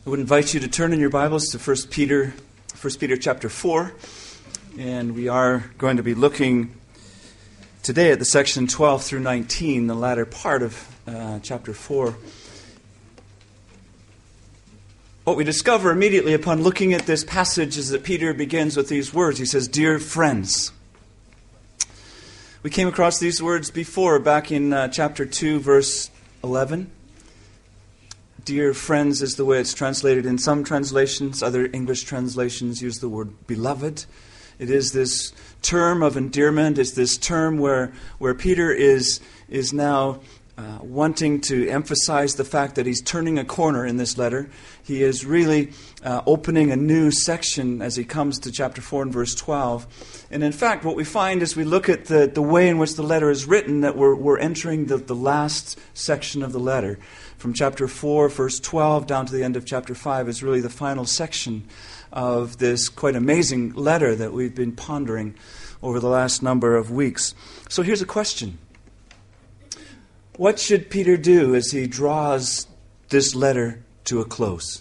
I would invite you to turn in your Bibles to 1 Peter chapter 4. And we are going to be looking today at the section 12 through 19, the latter part of chapter 4. What we discover immediately upon looking at this passage is that Peter begins with these words. He says, "Dear friends." We came across these words before, back in chapter 2, verse 11. Dear friends is the way it's translated in some translations. Other English translations use the word beloved. It is this term of endearment. It's this term where Peter is now wanting to emphasize the fact that he's turning a corner in this letter. He is really opening a new section as he comes to chapter 4 and verse 12. And in fact, what we find as we look at the way in which the letter is written, that we're entering the last section of the letter. From chapter 4, verse 12, down to the end of chapter 5 is really the final section of this quite amazing letter that we've been pondering over the last number of weeks. So here's a question. What should Peter do as he draws this letter to a close?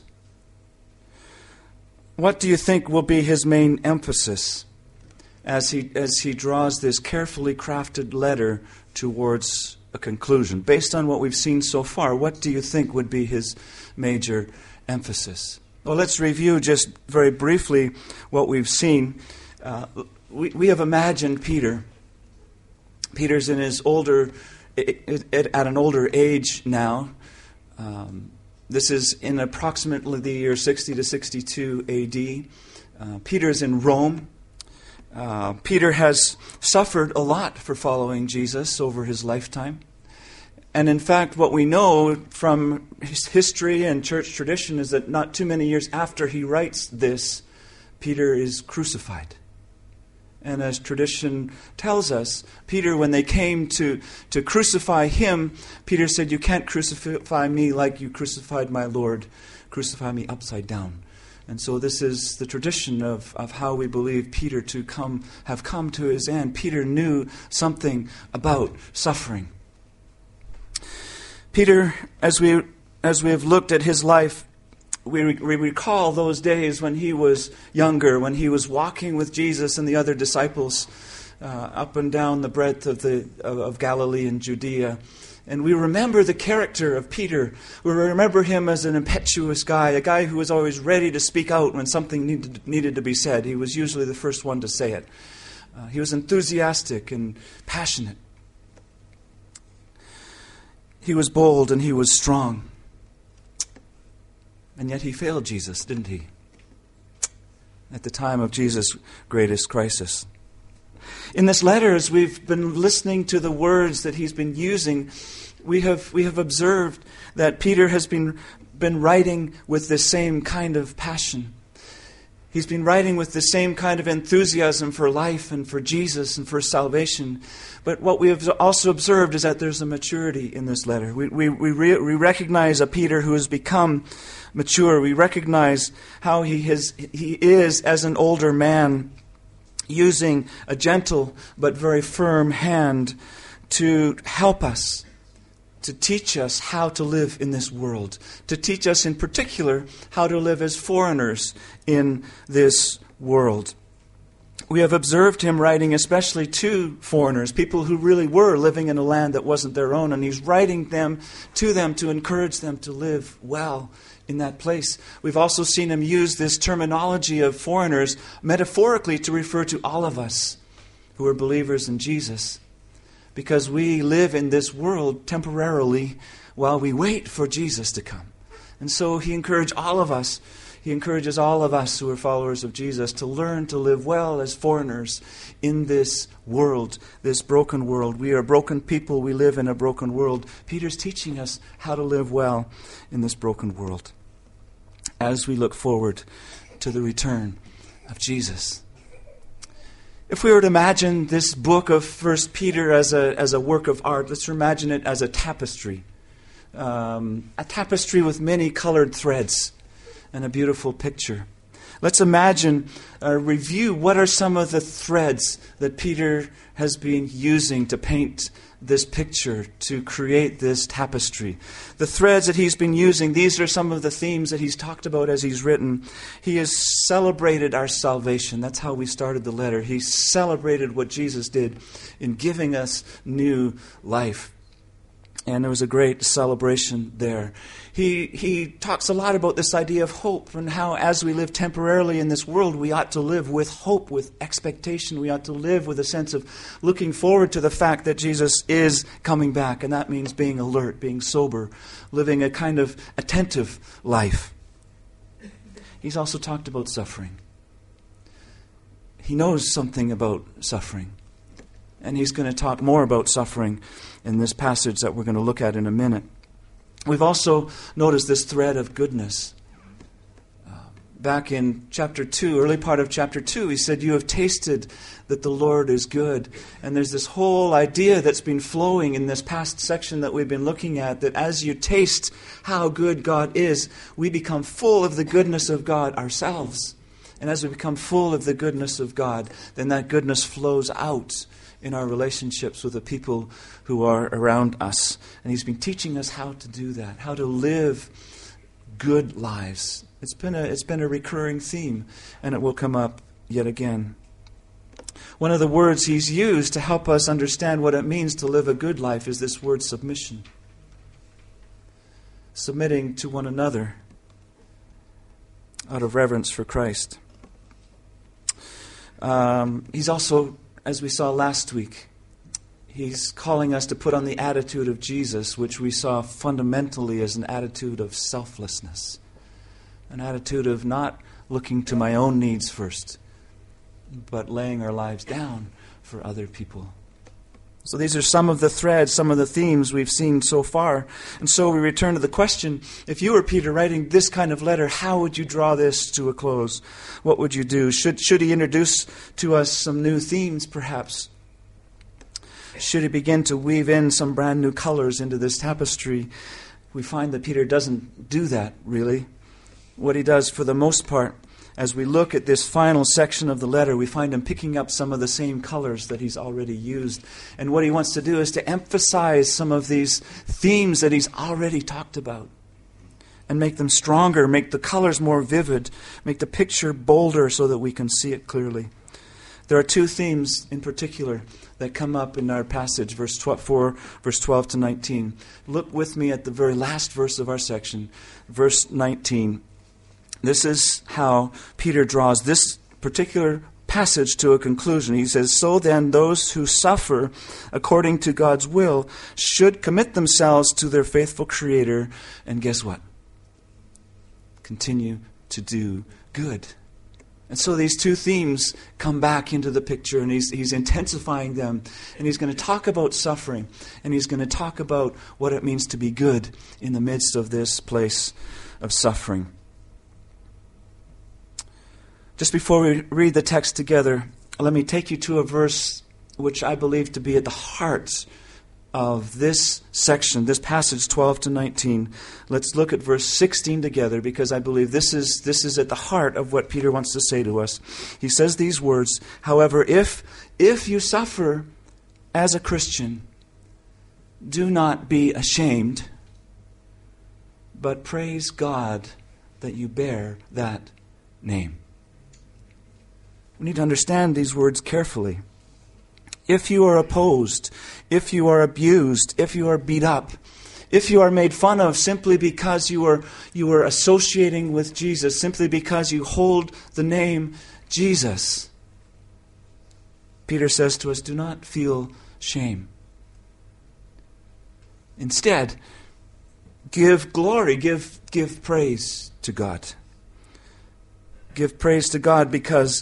What do you think will be his main emphasis as he draws this carefully crafted letter towards a conclusion? Based on what we've seen so far, what do you think would be his major emphasis? Well, let's review just very briefly what we've seen. We have imagined Peter. Peter's in his at an older age now. This is in approximately the year 60 to 62 A.D. Peter's in Rome. Peter has suffered a lot for following Jesus over his lifetime. And in fact, what we know from his history and church tradition is that not too many years after he writes this, Peter is crucified. And as tradition tells us, Peter, when they came to crucify him, Peter said, "You can't crucify me like you crucified my Lord. Crucify me upside down." And so this is the tradition of how we believe Peter to have come to his end. Peter knew something about suffering. Peter, as we have looked at his life, we recall those days when he was younger, when he was walking with Jesus and the other disciples up and down the breadth of Galilee and Judea. And we remember the character of Peter. We remember him as an impetuous guy, a guy who was always ready to speak out when something needed to be said. He was usually the first one to say it. He was enthusiastic and passionate. He was bold and he was strong. And yet he failed Jesus, didn't he? At the time of Jesus' greatest crisis. In this letter, as we've been listening to the words that he's been using, we have observed that Peter has been writing with the same kind of passion. He's been writing with the same kind of enthusiasm for life and for Jesus and for salvation. But what we have also observed is that there's a maturity in this letter. We recognize a Peter who has become mature. We recognize how he is as an older man, using a gentle but very firm hand to help us, to teach us how to live in this world, to teach us in particular how to live as foreigners in this world. We have observed him writing especially to foreigners, people who really were living in a land that wasn't their own, and he's writing to them to encourage them to live well in that place. We've also seen him use this terminology of foreigners metaphorically to refer to all of us who are believers in Jesus, because we live in this world temporarily while we wait for Jesus to come. And so he encourages all of us who are followers of Jesus to learn to live well as foreigners in this world, this broken world. We are broken people. We live in a broken world. Peter's teaching us how to live well in this broken world as we look forward to the return of Jesus. If we were to imagine this book of 1 Peter as a work of art, let's imagine it as a tapestry with many colored threads and a beautiful picture. Let's imagine, review what are some of the threads that Peter has been using to paint this picture, to create this tapestry. The threads that he's been using, these are some of the themes that he's talked about as he's written. He has celebrated our salvation. That's how we started the letter. He celebrated what Jesus did in giving us new life. And there was a great celebration there. He talks a lot about this idea of hope and how as we live temporarily in this world, we ought to live with hope, with expectation. We ought to live with a sense of looking forward to the fact that Jesus is coming back. And that means being alert, being sober, living a kind of attentive life. He's also talked about suffering. He knows something about suffering. And he's going to talk more about suffering in this passage that we're going to look at in a minute. We've also noticed this thread of goodness. Back in chapter 2, early part of chapter 2, he said, "You have tasted that the Lord is good." And there's this whole idea that's been flowing in this past section that we've been looking at, that as you taste how good God is, we become full of the goodness of God ourselves. And as we become full of the goodness of God, then that goodness flows out in our relationships with the people who are around us. And he's been teaching us how to do that, how to live good lives. It's been a recurring theme, and it will come up yet again. One of the words he's used to help us understand what it means to live a good life is this word submission. Submitting to one another out of reverence for Christ. He's also, as we saw last week, he's calling us to put on the attitude of Jesus, which we saw fundamentally as an attitude of selflessness. An attitude of not looking to my own needs first, but laying our lives down for other people. So these are some of the threads, some of the themes we've seen so far. And so we return to the question, if you were Peter writing this kind of letter, how would you draw this to a close? What would you do? Should he introduce to us some new themes, perhaps? Should he begin to weave in some brand new colors into this tapestry? We find that Peter doesn't do that, really. What he does, for the most part, as we look at this final section of the letter, we find him picking up some of the same colors that he's already used. And what he wants to do is to emphasize some of these themes that he's already talked about and make them stronger, make the colors more vivid, make the picture bolder so that we can see it clearly. There are two themes in particular that come up in our passage, verse 12 to 19. Look with me at the very last verse of our section, verse 19. This is how Peter draws this particular passage to a conclusion. He says, "So then those who suffer according to God's will should commit themselves to their faithful Creator." And guess what? Continue to do good. And so these two themes come back into the picture, and he's intensifying them. And he's going to talk about suffering, and he's going to talk about what it means to be good in the midst of this place of suffering. Just before we read the text together, let me take you to a verse which I believe to be at the heart of this section, this passage 12 to 19. Let's look at verse 16 together, because I believe this is at the heart of what Peter wants to say to us. He says these words, "However, if you suffer as a Christian, do not be ashamed, but praise God that you bear that name." We need to understand these words carefully. If you are opposed, if you are abused, if you are beat up, if you are made fun of simply because you are associating with Jesus, simply because you hold the name Jesus, Peter says to us, do not feel shame. Instead, give glory, give praise to God. Give praise to God because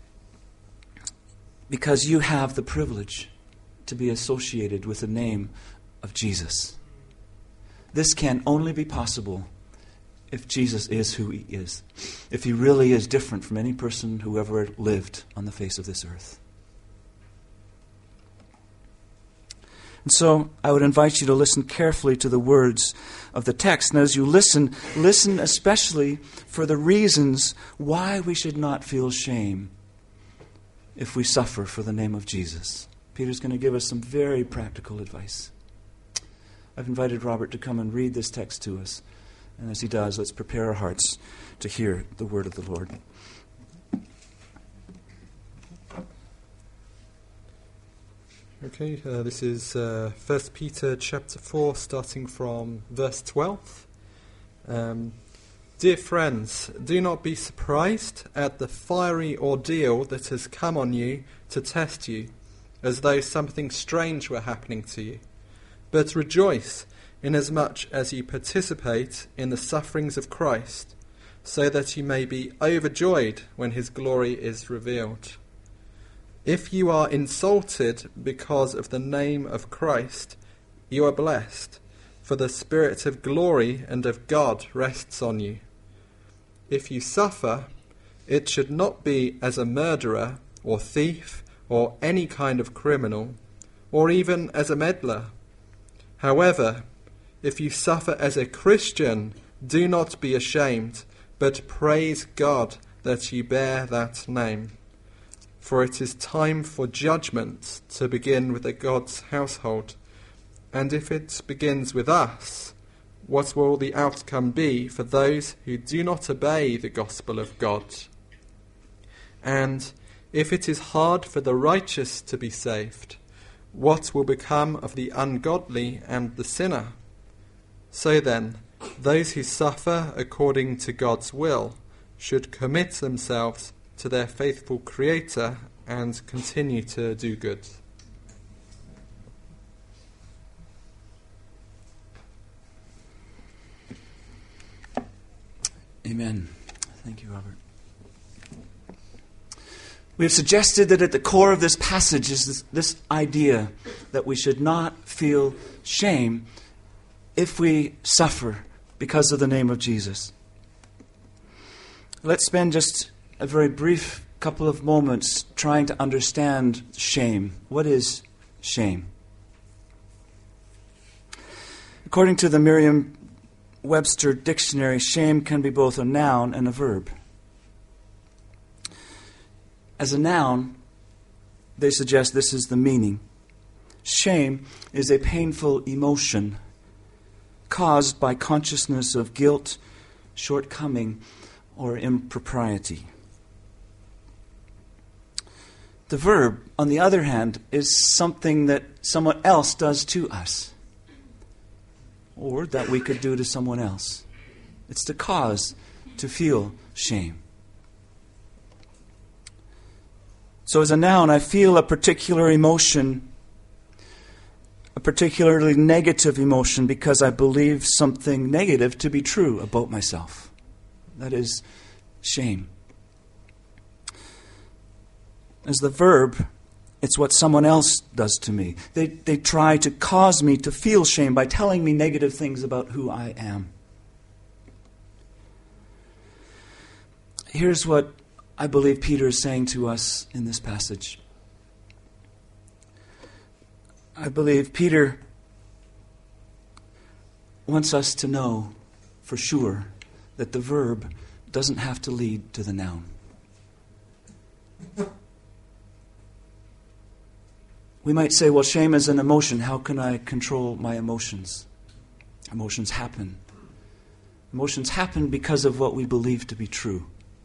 you have the privilege to be associated with the name of Jesus. This can only be possible if Jesus is who he is, if he really is different from any person who ever lived on the face of this earth. And so I would invite you to listen carefully to the words of the text. And as you listen especially for the reasons why we should not feel shame if we suffer for the name of Jesus. Peter's going to give us some very practical advice. I've invited Robert to come and read this text to us. And as he does, let's prepare our hearts to hear the word of the Lord. Okay, this is 1 Peter chapter 4, starting from verse 12. Dear friends, do not be surprised at the fiery ordeal that has come on you to test you, as though something strange were happening to you. But rejoice, inasmuch as you participate in the sufferings of Christ, so that you may be overjoyed when his glory is revealed. If you are insulted because of the name of Christ, you are blessed, for the Spirit of glory and of God rests on you. If you suffer, it should not be as a murderer or thief or any kind of criminal, or even as a meddler. However, if you suffer as a Christian, do not be ashamed, but praise God that you bear that name. For it is time for judgment to begin with God's household. And if it begins with us, what will the outcome be for those who do not obey the gospel of God? And if it is hard for the righteous to be saved, what will become of the ungodly and the sinner? So then, those who suffer according to God's will should commit themselves to their faithful Creator and continue to do good. Amen. Thank you, Robert. We have suggested that at the core of this passage is this idea that we should not feel shame if we suffer because of the name of Jesus. Let's spend just a very brief couple of moments trying to understand shame. What is shame? According to the Merriam-Webster dictionary, shame can be both a noun and a verb. As a noun, they suggest this is the meaning. Shame is a painful emotion caused by consciousness of guilt, shortcoming, or impropriety. The verb, on the other hand, is something that someone else does to us, or that we could do to someone else. It's the cause to feel shame. So as a noun, I feel a particular emotion, a particularly negative emotion, because I believe something negative to be true about myself. That is shame. As the verb, it's what someone else does to me. They try to cause me to feel shame by telling me negative things about who I am. Here's what I believe Peter is saying to us in this passage. I believe Peter wants us to know for sure that the verb doesn't have to lead to the noun. We might say, well, shame is an emotion. How can I control my emotions? Emotions happen. Emotions happen because of what we believe to be true.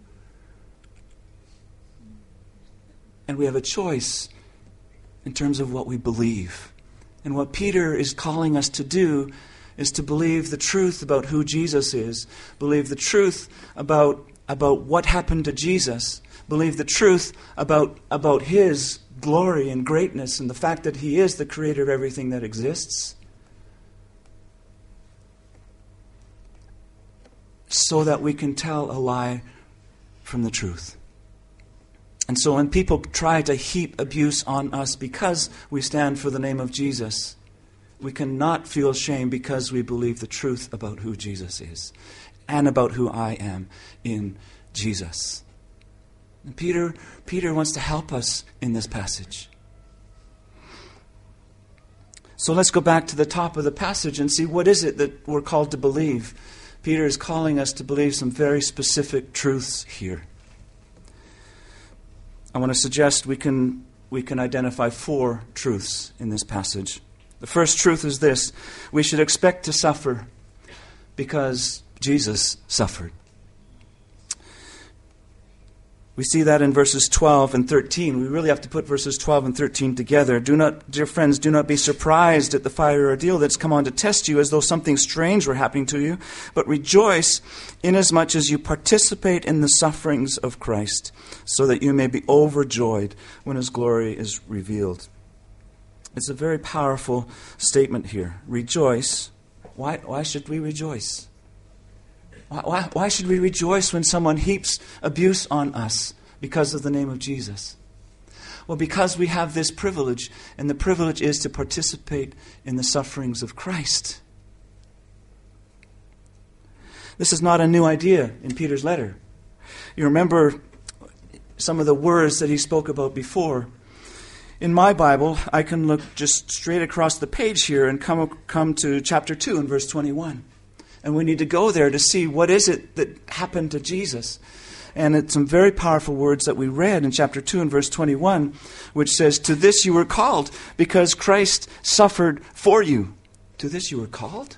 And we have a choice in terms of what we believe. And what Peter is calling us to do is to believe the truth about who Jesus is, believe the truth about what happened to Jesus, believe the truth about his glory and greatness and the fact that he is the creator of everything that exists, so that we can tell a lie from the truth. And so when people try to heap abuse on us because we stand for the name of Jesus, we cannot feel shame because we believe the truth about who Jesus is and about who I am in Jesus. And Peter wants to help us in this passage. So let's go back to the top of the passage and see what is it that we're called to believe. Peter is calling us to believe some very specific truths here. I want to suggest we can we can identify 4 truths in this passage. The first truth is this: we should expect to suffer because Jesus suffered. We see that in verses 12 and 13. We really have to put verses 12 and 13 together. Dear friends, do not be surprised at the fiery ordeal that's come on to test you as though something strange were happening to you, but rejoice inasmuch as you participate in the sufferings of Christ, so that you may be overjoyed when his glory is revealed. It's a very powerful statement here. Rejoice. Why should we rejoice? Why should we rejoice when someone heaps abuse on us because of the name of Jesus? Well, because we have this privilege, and the privilege is to participate in the sufferings of Christ. This is not a new idea in Peter's letter. You remember some of the words that he spoke about before. In my Bible, I can look just straight across the page here and come to chapter 2 and verse 21. And we need to go there to see what is it that happened to Jesus. And it's some very powerful words that we read in chapter 2 and verse 21, which says, "To this you were called, because Christ suffered for you." To this you were called?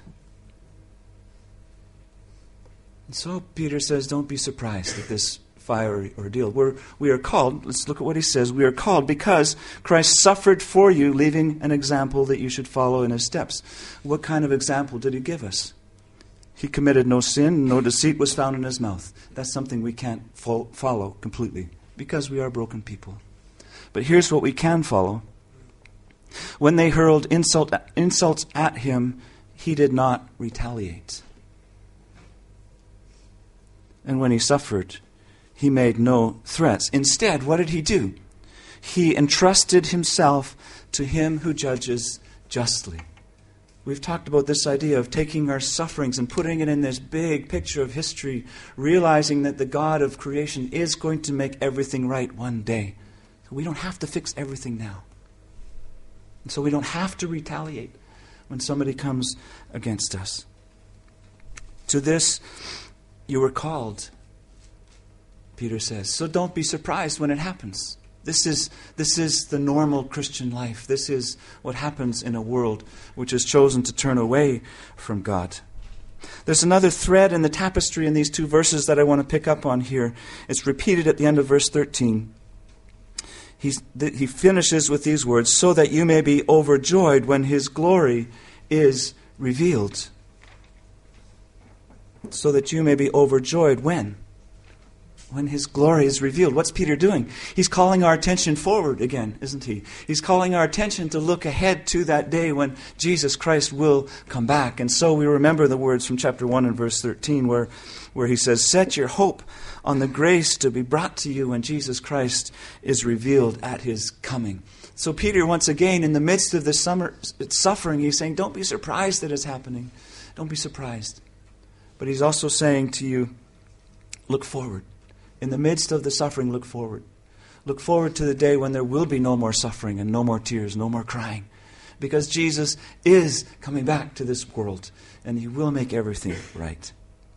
And so Peter says, don't be surprised at this fiery ordeal. We are called, let's look at what he says, we are called because Christ suffered for you, leaving an example that you should follow in his steps. What kind of example did he give us? He committed no sin, no deceit was found in his mouth. That's something we can't follow completely because we are broken people. But here's what we can follow. When they hurled insults at him, he did not retaliate. And when he suffered, he made no threats. Instead, what did he do? He entrusted himself to him who judges justly. We've talked about this idea of taking our sufferings and putting it in this big picture of history, realizing that the God of creation is going to make everything right one day. So we don't have to fix everything now. And so we don't have to retaliate when somebody comes against us. To this you were called, Peter says. So don't be surprised when it happens. This is the normal Christian life. This is what happens in a world which has chosen to turn away from God. There's another thread in the tapestry in these 2 verses that I want to pick up on here. It's repeated at the end of verse 13. He finishes with these words, "So that you may be overjoyed when his glory is revealed." So that you may be overjoyed when? When his glory is revealed. What's Peter doing? He's calling our attention forward again, isn't he? He's calling our attention to look ahead to that day when Jesus Christ will come back. And so we remember the words from chapter 1 and verse 13 where he says, "Set your hope on the grace to be brought to you when Jesus Christ is revealed at his coming." So Peter, once again, in the midst of this suffering, he's saying, don't be surprised that it's happening. Don't be surprised. But he's also saying to you, look forward. In the midst of the suffering, look forward. Look forward to the day when there will be no more suffering and no more tears, no more crying. Because Jesus is coming back to this world and he will make everything right.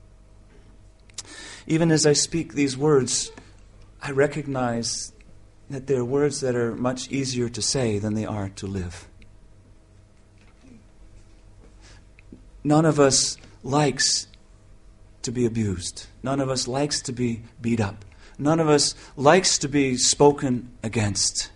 Even as I speak these words, I recognize that they're words that are much easier to say than they are to live. None of us likes to be abused. None of us likes to be beat up. None of us likes to be spoken against.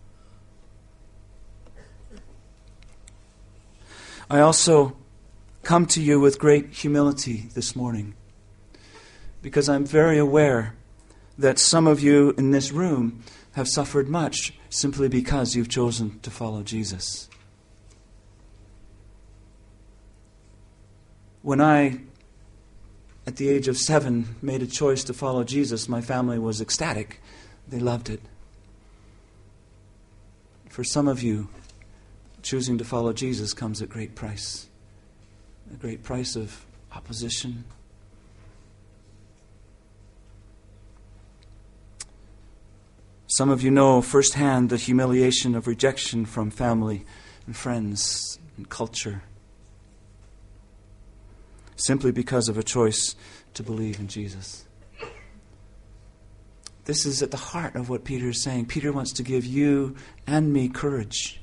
I also come to you with great humility this morning because I'm very aware that some of you in this room have suffered much simply because you've chosen to follow Jesus. When I, at the age of 7, made a choice to follow Jesus, my family was ecstatic. They loved it. For some of you, choosing to follow Jesus comes at great price. A great price of opposition. Some of you know firsthand the humiliation of rejection from family and friends and culture, simply because of a choice to believe in Jesus. This is at the heart of what Peter is saying. Peter wants to give you and me courage.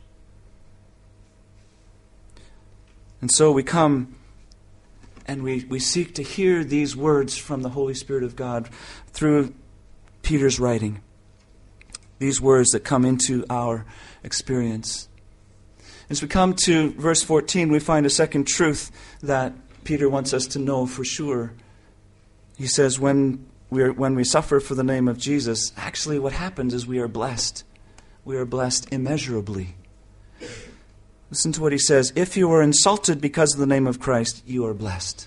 And so we come and we seek to hear these words from the Holy Spirit of God through Peter's writing. These words that come into our experience. As we come to verse 14, we find a second truth that Peter wants us to know for sure. He says, when we suffer for the name of Jesus, actually what happens is we are blessed. We are blessed immeasurably. Listen to what he says. If you are insulted because of the name of Christ, you are blessed.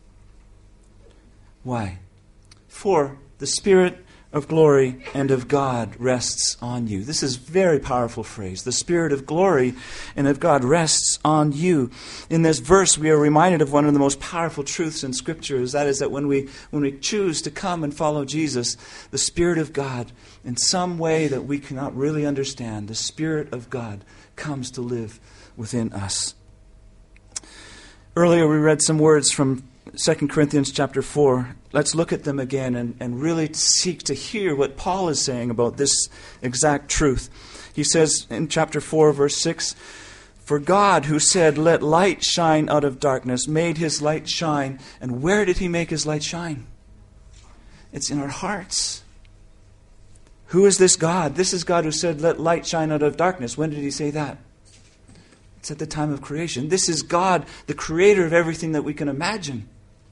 Why? For the Spirit of glory and of God rests on you. This is a very powerful phrase. The Spirit of glory and of God rests on you. In this verse, we are reminded of one of the most powerful truths in Scripture. That is that when we choose to come and follow Jesus, the Spirit of God, in some way that we cannot really understand, the Spirit of God comes to live within us. Earlier we read some words from 2 Corinthians chapter 4. Let's look at them again and really seek to hear what Paul is saying about this exact truth. He says in chapter 4, verse 6, "For God, who said, 'Let light shine out of darkness,' made his light shine." And where did he make his light shine? It's in our hearts. Who is this God? This is God who said, "Let light shine out of darkness." When did he say that? It's at the time of creation. This is God, the creator of everything that we can imagine.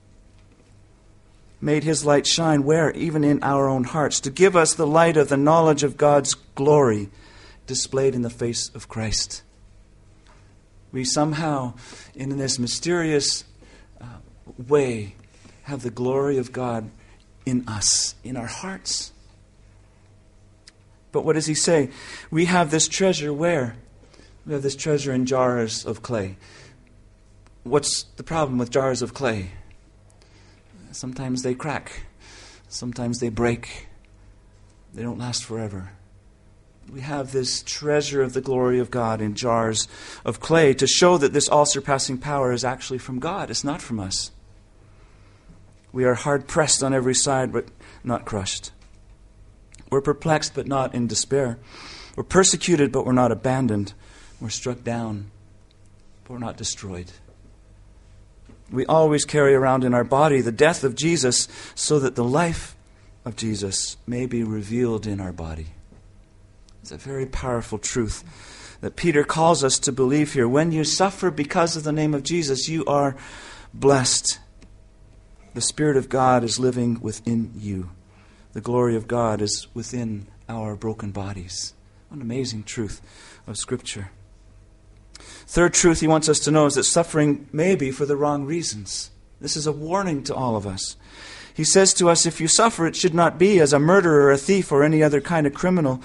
Made his light shine where? Even in our own hearts, to give us the light of the knowledge of God's glory displayed in the face of Christ. We somehow, in this mysterious way, have the glory of God in us, in our hearts. But what does he say? We have this treasure where? We have this treasure in jars of clay. What's the problem with jars of clay? Sometimes they crack. Sometimes they break. They don't last forever. We have this treasure of the glory of God in jars of clay to show that this all-surpassing power is actually from God. It's not from us. We are hard-pressed on every side, but not crushed. We're perplexed, but not in despair. We're persecuted, but we're not abandoned. We're struck down, but we're not destroyed. We always carry around in our body the death of Jesus so that the life of Jesus may be revealed in our body. It's a very powerful truth that Peter calls us to believe here. When you suffer because of the name of Jesus, you are blessed. The Spirit of God is living within you. The glory of God is within our broken bodies. What an amazing truth of Scripture. Third truth he wants us to know is that suffering may be for the wrong reasons. This is a warning to all of us. He says to us, if you suffer, it should not be as a murderer, a thief, or any other kind of criminal,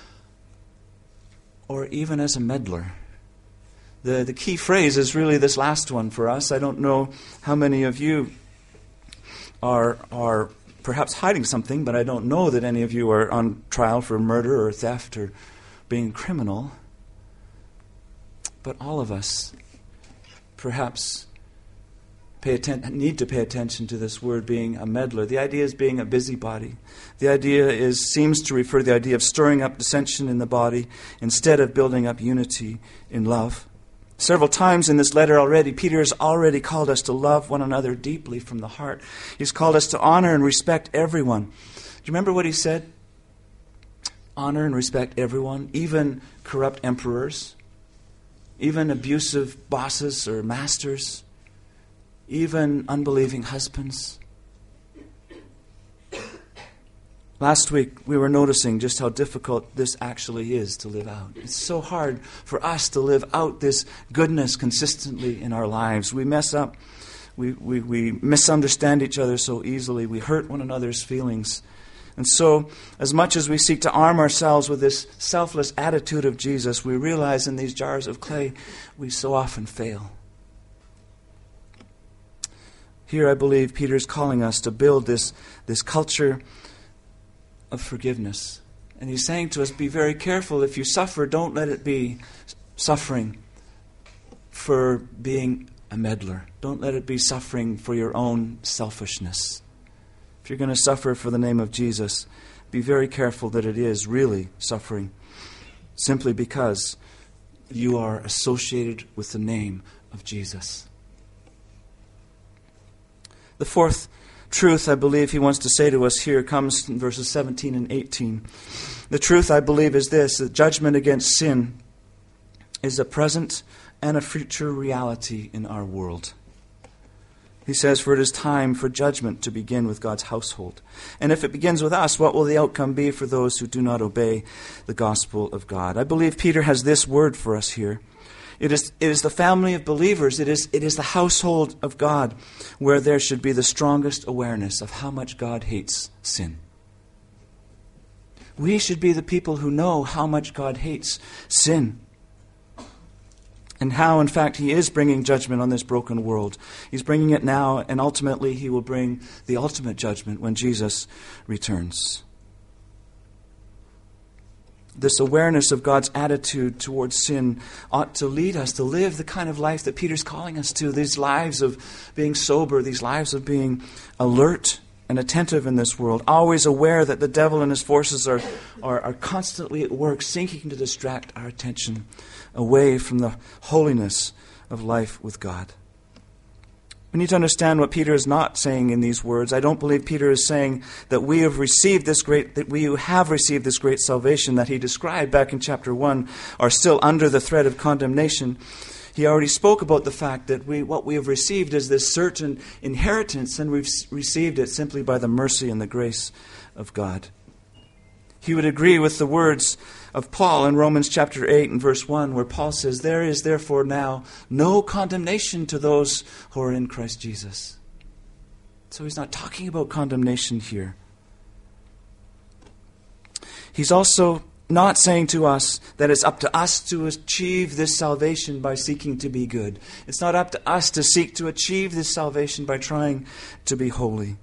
or even as a meddler. The key phrase is really this last one for us. I don't know how many of you are perhaps hiding something, but I don't know that any of you are on trial for murder or theft or being criminal. But all of us perhaps need to pay attention to this word being a meddler. The idea is being a busybody. The idea seems to refer to the idea of stirring up dissension in the body instead of building up unity in love. Several times in this letter already, Peter has already called us to love one another deeply from the heart. He's called us to honor and respect everyone. Do you remember what he said? Honor and respect everyone, even corrupt emperors, even abusive bosses or masters, even unbelieving husbands. Last week, we were noticing just how difficult this actually is to live out. It's so hard for us to live out this goodness consistently in our lives. We mess up. We misunderstand each other so easily. We hurt one another's feelings. And so, as much as we seek to arm ourselves with this selfless attitude of Jesus, we realize in these jars of clay, we so often fail. Here, I believe Peter's calling us to build this culture of forgiveness. And he's saying to us, be very careful. If you suffer, don't let it be suffering for being a meddler. Don't let it be suffering for your own selfishness. If you're going to suffer for the name of Jesus, be very careful that it is really suffering, simply because you are associated with the name of Jesus. The fourth truth I believe he wants to say to us here comes in verses 17 and 18. The truth, I believe, is this: that judgment against sin is a present and a future reality in our world. He says, for it is time for judgment to begin with God's household. And if it begins with us, what will the outcome be for those who do not obey the gospel of God? I believe Peter has this word for us here. It is the family of believers, it is the household of God, where there should be the strongest awareness of how much God hates sin. We should be the people who know how much God hates sin. And how, in fact, he is bringing judgment on this broken world. He's bringing it now, and ultimately he will bring the ultimate judgment when Jesus returns. This awareness of God's attitude towards sin ought to lead us to live the kind of life that Peter's calling us to, these lives of being sober, these lives of being alert and attentive in this world, always aware that the devil and his forces are constantly at work, seeking to distract our attention away from the holiness of life with God. We need to understand what Peter is not saying in these words. I don't believe Peter is saying that we who have received this great salvation that he described back in chapter 1 are still under the threat of condemnation. He already spoke about the fact that what we have received is this certain inheritance, and we've received it simply by the mercy and the grace of God. He would agree with the words of Paul in Romans chapter 8 and verse 1, where Paul says, there is therefore now no condemnation to those who are in Christ Jesus. So he's not talking about condemnation here. He's also not saying to us that it's up to us to achieve this salvation by seeking to be good. It's not up to us to seek to achieve this salvation by trying to be holy.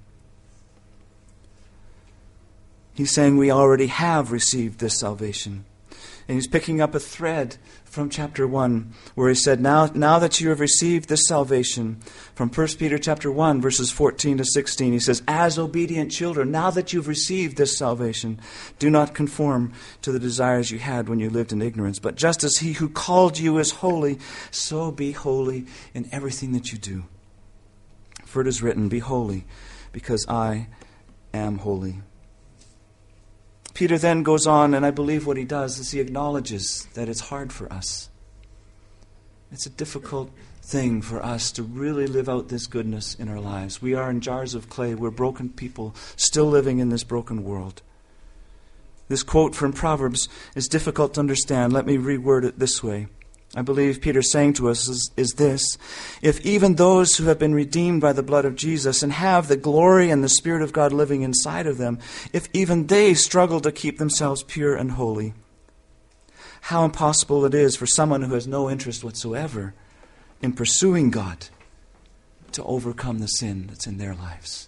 He's saying we already have received this salvation. And he's picking up a thread from chapter 1 where he said, now that you have received this salvation, from 1 Peter chapter 1, verses 14 to 16, he says, as obedient children, now that you've received this salvation, do not conform to the desires you had when you lived in ignorance. But just as he who called you is holy, so be holy in everything that you do. For it is written, be holy, because I am holy. Peter then goes on, and I believe what he does is he acknowledges that it's hard for us. It's a difficult thing for us to really live out this goodness in our lives. We are in jars of clay. We're broken people still living in this broken world. This quote from Proverbs is difficult to understand. Let me reword it this way. I believe Peter's saying to us is this: if even those who have been redeemed by the blood of Jesus and have the glory and the Spirit of God living inside of them, if even they struggle to keep themselves pure and holy, how impossible it is for someone who has no interest whatsoever in pursuing God to overcome the sin that's in their lives.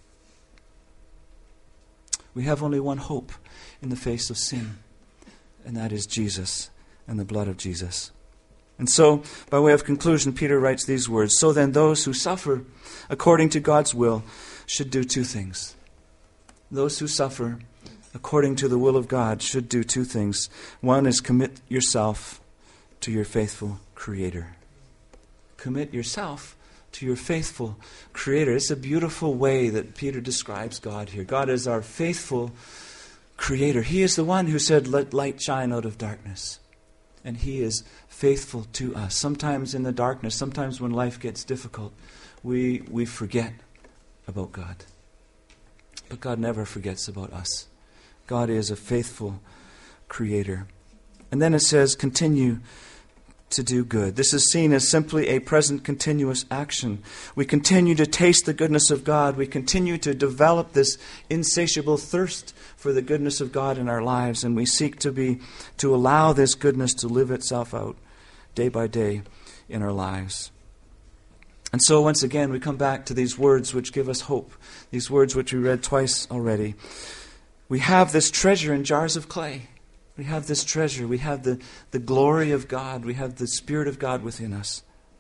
We have only one hope in the face of sin, and that is Jesus and the blood of Jesus. And so, by way of conclusion, Peter writes these words: so then those who suffer according to God's will should do two things. Those who suffer according to the will of God should do two things. One is commit yourself to your faithful Creator. Commit yourself to your faithful Creator. It's a beautiful way that Peter describes God here. God is our faithful Creator. He is the one who said, let light shine out of darkness. And He is faithful to us. Sometimes in the darkness, sometimes when life gets difficult, we forget about God. But God never forgets about us. God is a faithful Creator. And then it says, continue to do good. This is seen as simply a present continuous action. We continue to taste the goodness of God. We continue to develop this insatiable thirst for the goodness of God in our lives, and we seek to allow this goodness to live itself out day by day in our lives. And so once again we come back to these words which give us hope, these words which we read twice already. We have this treasure in jars of clay. We have this treasure. We have the glory of God. We have the Spirit of God within us.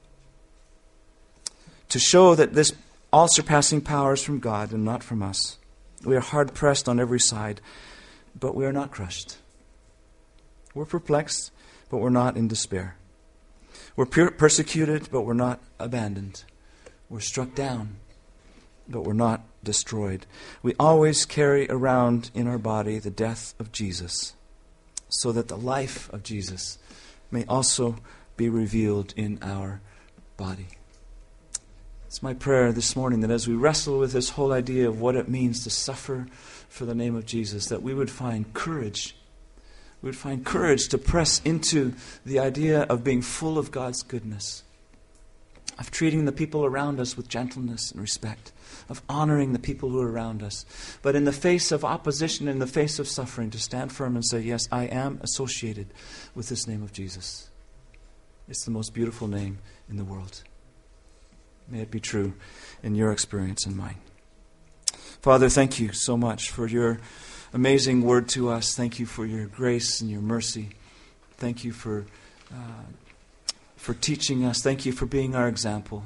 To show that this all-surpassing power is from God and not from us. We are hard-pressed on every side but we are not crushed. We're perplexed, but we're not in despair. We're persecuted, but we're not abandoned. We're struck down, but we're not destroyed. We always carry around in our body the death of Jesus, so that the life of Jesus may also be revealed in our body. It's my prayer this morning that as we wrestle with this whole idea of what it means to suffer for the name of Jesus, that we would find courage. We would find courage to press into the idea of being full of God's goodness, of treating the people around us with gentleness and respect, of honoring the people who are around us. But in the face of opposition, in the face of suffering, to stand firm and say, yes, I am associated with this name of Jesus. It's the most beautiful name in the world. May it be true in your experience and mine. Father, thank you so much for your amazing word to us. Thank you for your grace and your mercy. Thank you for teaching us. Thank you for being our example.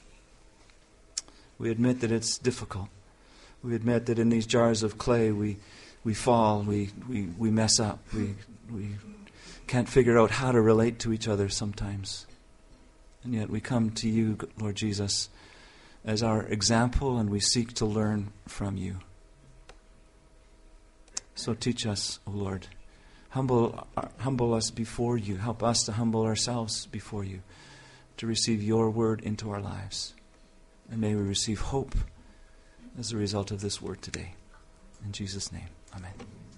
We admit that it's difficult. We admit that in these jars of clay we fall, we mess up, we can't figure out how to relate to each other sometimes. And yet we come to you, Lord Jesus, as our example, and we seek to learn from you. So teach us, O Lord. Humble us before you. Help us to humble ourselves before you, to receive your word into our lives. And may we receive hope as a result of this word today. In Jesus' name, amen.